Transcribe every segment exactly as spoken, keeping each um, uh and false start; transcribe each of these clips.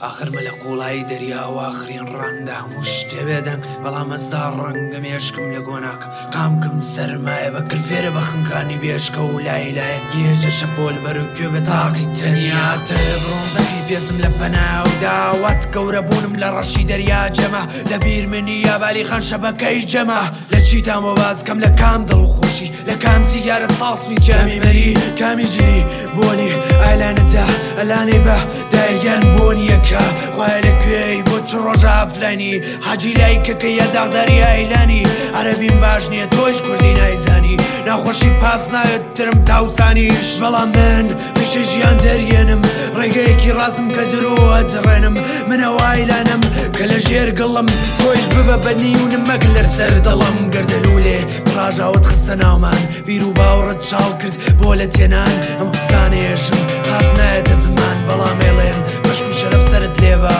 آخر مە لە قوڵایی دەریاوە ئاخرین ڕەنگدا هەموو شتێ دەنگ بەڵام ئەزار ڕەنگە مێشکم لە گۆناکە قامکم سەرمایە بە کرفێرە بە خنکانی بێشکە و لای لایە گێژە شەپۆل بەروکوێ بە تاقی تەنیاتە بڕۆنزەکەی پێزم لە پەناودا وات گەورە بوونم لە ڕەشی دەریا جەمە لە بیرمنی یابالی خان شەبەکەی جەمە لە چیتامەوە بازکەم لە کام دڵخۆشی لە کام سیگارە تاسمی کامی مەری کامی جلی بۆنی ئایلانەدا ئەلانەی بە دایگەن بۆنی یەکە خوای لەکوێی بۆ چ ڕۆژە ئافلانی حەجی لایکەکە یا داغداری ئایلانی عەرەبیم باش نییە تۆیش کوردی نایزانی ناخۆشی پاس نایەت ترم تاوسانیش بەڵام من پیشە ژیان دەریێنم ڕێگەیەکی ڕاستم کە درۆ ئەجڕێنم منەوە ئایلانم کە لە ژێر گڵم تۆیش ببە بەنیونم مەک لەسەر دڵم گەردەلوولێ ڕاژاوت خستە ناومان بیر و باوڕت چاڵ کرد بۆ لە تێنان ئەم قسانەیەشم خاس نایەتە زمان بەڵام ئێڵێن بەشک و شەرەف سەرت لێبە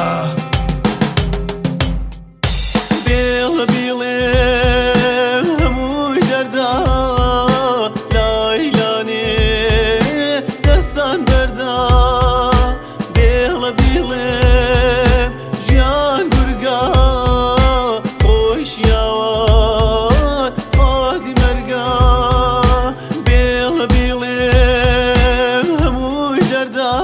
بێڵە بیڵێ هەمووی دەردا لایلانێ دەستان بەردا بێڵە بیڵێ ژیان گورگا خۆشیاوە خوازی مەرگا بێڵە بیڵێ هەمووی دەردا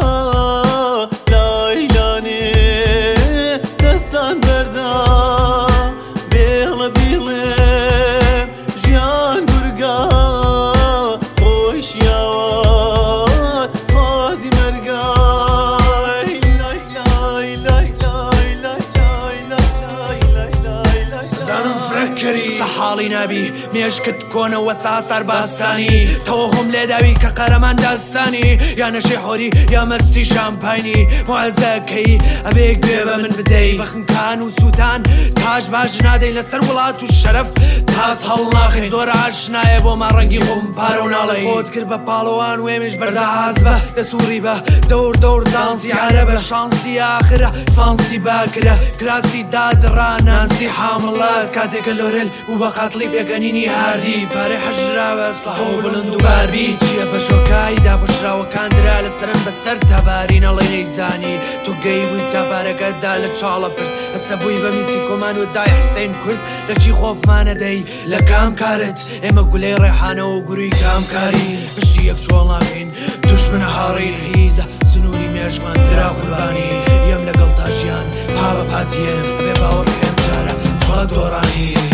لایلانێ دەستان بەردا بێڵە بیڵێ ژیان گورگا خۆشیاوە خوازی مەرگا زانم فرەکەری سەحاڵی نابی مێشکت کۆنەوە ساسار باستانی تەوە هۆم لێداوی کە قەرەمان داستانی یا نەشی حۆری یا مەستی شامپاینی موعزەکەی ئەبێ گوێ بە من بدەی بەخنکان و سووتان تاش باش نادەی لەسەر وڵات و شەرەف تاس هەڵ ناخی زۆر ئاشنایە بۆ ماڕەنگی خۆم پارە و ناڵێ خۆت کرد بە پاڵەوان وێمش بەردەهاز بە دەسووری بە دەور دەور دانسی عەرەبە شانسی ئاخرە سانسی باکرە کراسی دادڕا نانسی حامڵاز کاتێکە لۆرێل و بە قاتڵی پێکەنینی هادی پارەی حەژراوە ئەسلحە و بڵند و باربی چییە پەشۆکایی داپۆشراوەکاندرا لەسەرم بەسەر تەباری نەڵێ نەیزانی تو گەی بووی تاپارەکەتدا لە چاڵە پرد ئەسە بووی بە میتی کۆمان و دای حسێن کورد لە چی خۆفمانە دەی لە کام کارت ئێمە گولەی ڕێحانەوە و گوروی کامکاری پشتی یەک چۆڵ ناکەین دوشمنە هاڕەی هیزە سنووری مێژمان درا قوربانی یم لەگەڵ تا ژیان پاڵە پاتیێم بێ باوەڕکەم جارە فڵە دۆڕانی